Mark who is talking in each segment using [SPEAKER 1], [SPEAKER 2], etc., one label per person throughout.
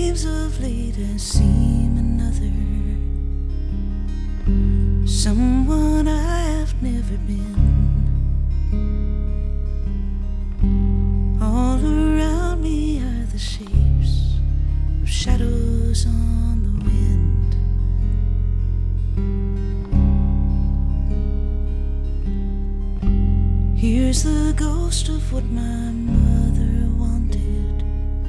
[SPEAKER 1] dreams of late I seem another, someone I've never been. All around me are the shapes of shadows on the wind. Here's the ghost of what my mother wanted,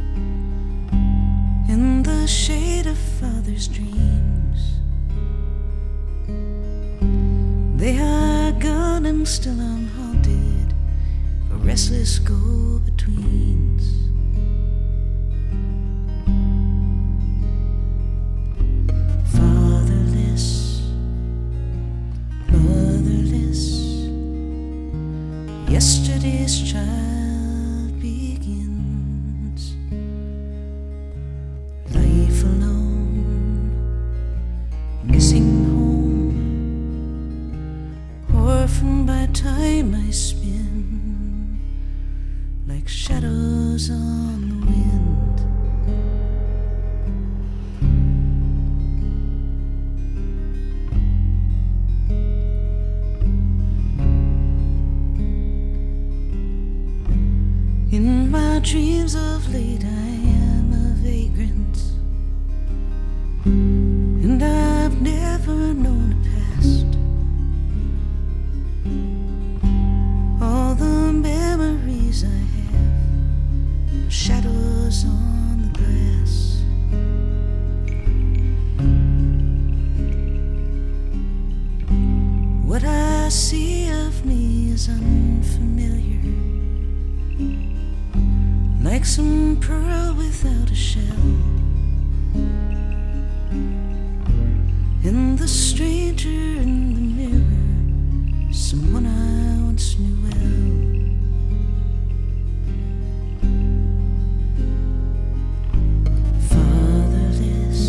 [SPEAKER 1] in the shade of father's dreams. They are gone and still I'm haunted for restless go-betweens. Fatherless, motherless, yesterday's child begins. Life alone, missing home, orphaned by time I spin, like shadows on the wind. In my dreams of late I am a vagrant, and I've never known a past. All the memories I have are shadows on the glass. What I see of me is unfamiliar, like some pearl without a shell. And the stranger in the mirror, someone I once knew well. Fatherless,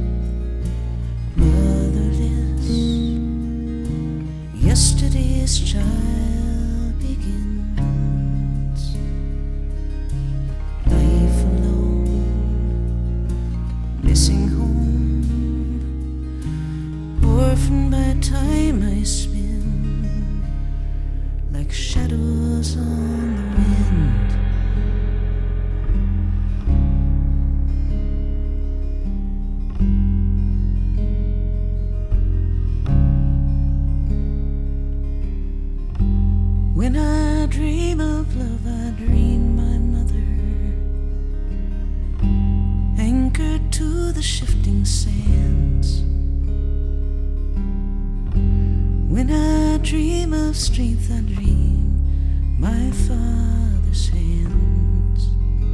[SPEAKER 1] motherless, yesterday's child begins. Life alone, missing home, orphaned by time I spin, like shadows on the wind. When I dream of love, I dream my mother, anchored to the shifting sands. When I dream of strength, I dream my father's hands.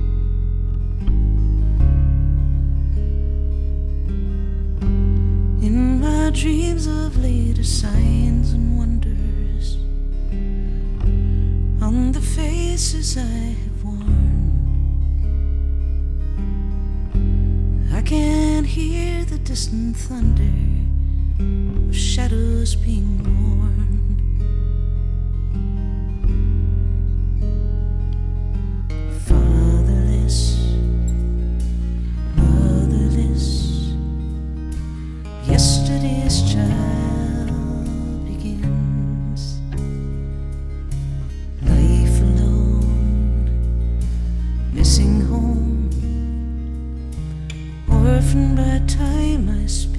[SPEAKER 1] In my dreams of later signs and wonders on the faces I have worn, I can hear the distant thunder of shadows being born. Fatherless, motherless, yesterday's child begins. Life alone, missing home, orphaned by time I spent,